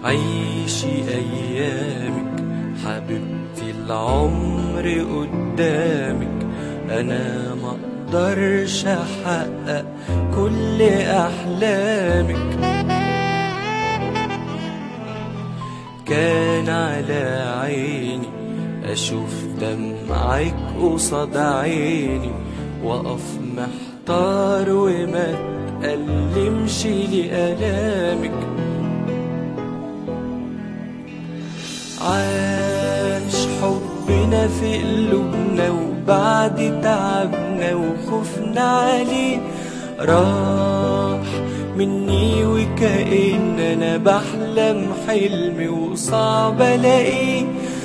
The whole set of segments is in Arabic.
عيشي أيامك حبيبتي، العمر قدامك، أنا مقدرش أحقق كل أحلامك. كان على عيني أشوف دمعك قصاد عيني، وأقف محتار وما تألمش لآلامك. عاش حبنا في قلوبنا، وبعد تعبنا وخوفنا عليه راح مني، وكأن أنا بحلم حلمي وصعب ألاقيه.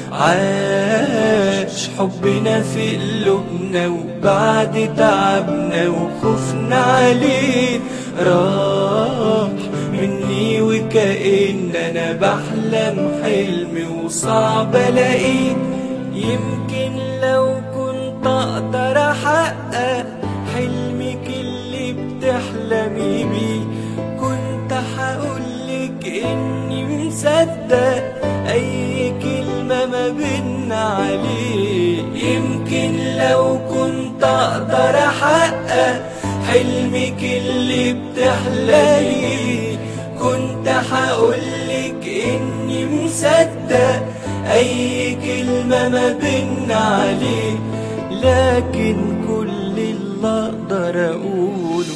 عاش حبنا في قلوبنا، وبعد تعبنا وخوفنا عليه راح مني، وكأن أنا بحلم حلمي وصعب ألاقيه. يمكن لو كنت أقدر أحقق حلمك اللي بتحلمي بيه، كنت هقولك إني مصدق أي كلمة ما بينا عليه. يمكن لو كنت أقدر أحقق حلمك اللي بتحلمي، كنت هقولك إني مصدق أي كلمة ما بينا عليه. لكن كل اللي أقدر أقوله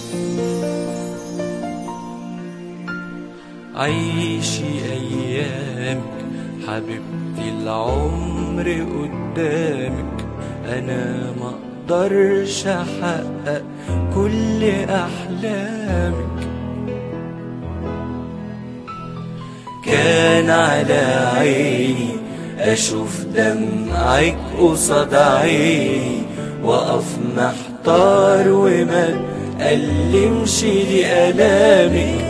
عيشي أيامك حبيبتي، العمر قدامك، أنا مقدرش أحقق كل أحلامك. كان على عيني أشوف دمعك قصاد عيني، وأقف محتار وما تألمش لآلامك.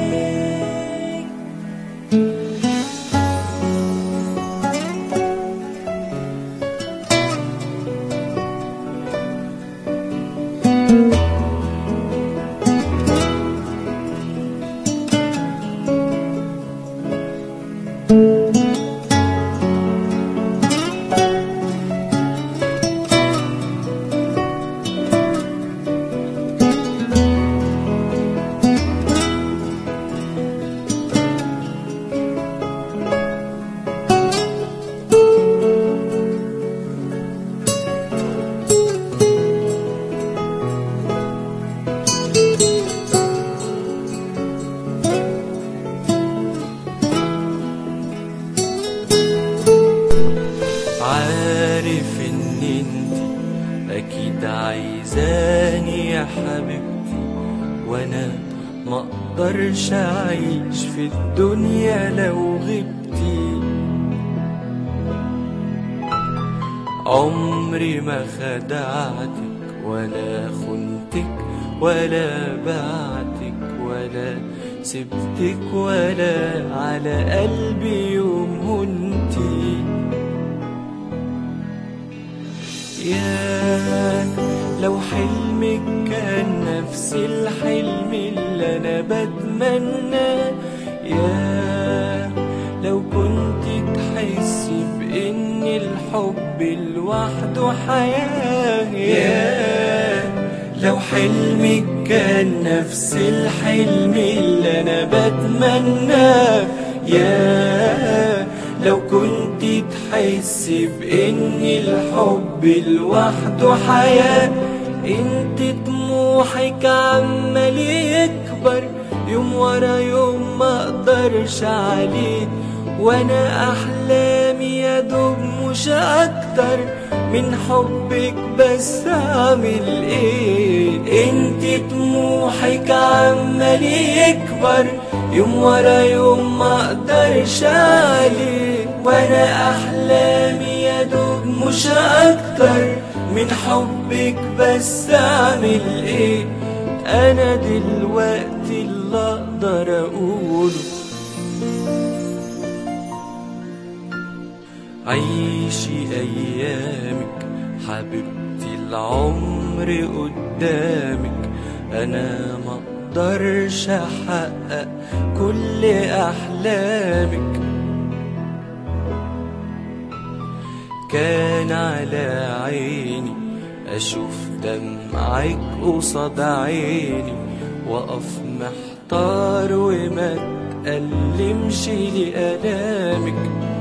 عارف ان انت اكيد عايزاني يا حبيبتي، وانا مقدرش اعيش في الدنيا لو غبتي. عمري ما خدعتك ولا خنتك ولا بعتك ولا سبتك ولا على قلبي يوم هنتي. يا لو حلمك كان نفس الحلم اللي انا بتمناه، يا لو كنت تحسي بان الحب لوحده حياة. يا لو حلمك كان نفس الحلم اللي انا بتمناه، يا لو كنت تحس بإن الحب لوحده حياة. انت طموحك عمال يكبر يوم ورا يوم ما اقدرش عليه، وانا احلامي يا دوب مش اكتر من حبك، بس اعمل ايه؟ انت طموحك عمال يكبر يوم ورا يوم ما اقدرش عليه، وانا احلامي يا دوب مش اكتر من حبك، بس اعمل ايه؟ انا دلوقتي اللي اقدر اقوله عيشي ايامك حبيبتي، العمر قدامك، أنا مقدرش أحقق كل أحلامك. كان على عيني أشوف دمعك قصاد عيني، وأقف محتار وما تألمش لآلامك.